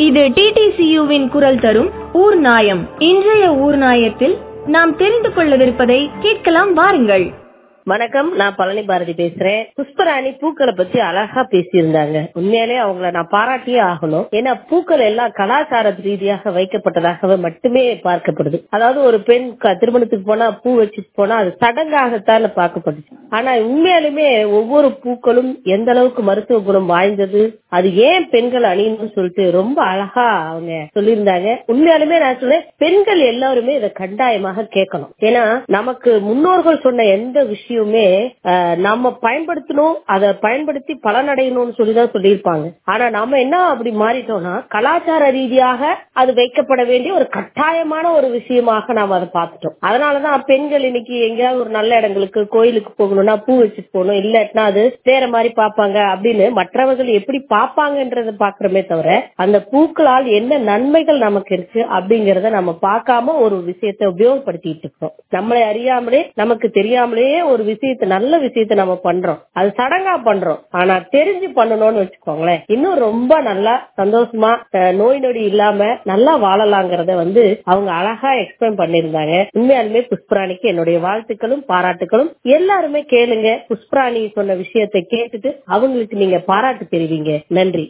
இது டிடிசியுவின் குரல் தரும் ஊர் நாயம். இன்றைய ஊர் நாயத்தில் நாம் தெரிந்து கொள்ளவிருப்பதை கேட்கலாம், வாருங்கள். வணக்கம், நான் பழனி பாரதி பேசுறேன். புஷ்பராணி பூக்களை பத்தி அழகா பேசியிருந்தாங்க. உண்மையிலே அவங்கள நான் பாராட்டியே ஆகணும். ஏன்னா பூக்கள் எல்லாம் கலாச்சார ரீதியாக வைக்கப்பட்டதாகவே மட்டுமே பார்க்கப்படுது. அதாவது ஒரு பெண் திருமணத்துக்கு போனா பூ வச்சுட்டு போனா அது சடங்காகத்தான் பார்க்கப்படுது. ஆனா உண்மையாலுமே ஒவ்வொரு பூக்களும் எந்த அளவுக்கு மருத்துவ குணம் வாய்ந்தது, அது ஏன் பெண்கள் அணியணும்னு சொல்லிட்டு ரொம்ப அழகா அவங்க சொல்லியிருந்தாங்க. உண்மையாலுமே நான் சொல்றேன், பெண்கள் எல்லாருமே இதை கட்டாயமாக கேட்கணும். ஏன்னா நமக்கு முன்னோர்கள் சொன்ன எந்த விஷயமே நம்ம பயன்படுத்தணும், அதை பயன்படுத்தி பலனடையணும்னு சொல்லிதான் சொல்லியிருப்பாங்க. ஆனா நம்ம என்ன அப்படி மாறிட்டோம்னா கலாச்சார ரீதியாக அது வைக்கப்பட வேண்டிய ஒரு கட்டாயமான ஒரு விஷயமாக நாம அதை பார்த்துட்டோம். அதனாலதான் பெண்கள் இன்னைக்கு எங்கேயாவது ஒரு நல்ல இடங்களுக்கு கோயிலுக்கு போகணும்னா பூ வச்சுட்டு போகணும், இல்லாட்டினா அது வேற மாதிரி பாப்பாங்க அப்படின்னு மற்றவர்கள் எப்படி பாப்பாங்கன்றத பாக்குறமே தவிர அந்த பூக்களால் என்ன நன்மைகள் நமக்கு இருக்கு அப்படிங்கறத நம்ம பார்க்காம ஒரு விஷயத்தை உபயோகப்படுத்திட்டு இருக்கோம். நம்மளை அறியாமலே நமக்கு தெரியாமலேயே ஒரு விஷயத்தை, நல்ல விஷயத்தை நம்ம பண்றோம். அது சடங்கா பண்றோம். ஆனா தெரிஞ்சு பண்ணணும்னு வச்சுக்கோங்களேன், இன்னும் ரொம்ப நல்லா சந்தோஷமா நோய் நொடி இல்லாம நல்லா வாழலாங்கிறத அவங்க அழகா எக்ஸ்பிளைன் பண்ணிருந்தாங்க. உண்மையாலுமே புஷ்பராணிக்கு என்னுடைய வாழ்த்துக்களும் பாராட்டுகளும். எல்லாருமே கேளுங்க, புஷ்பராணி சொன்ன விஷயத்தை கேட்டுட்டு அவங்களுக்கு நீங்க பாராட்டு தெரிவிங்க. நன்றி.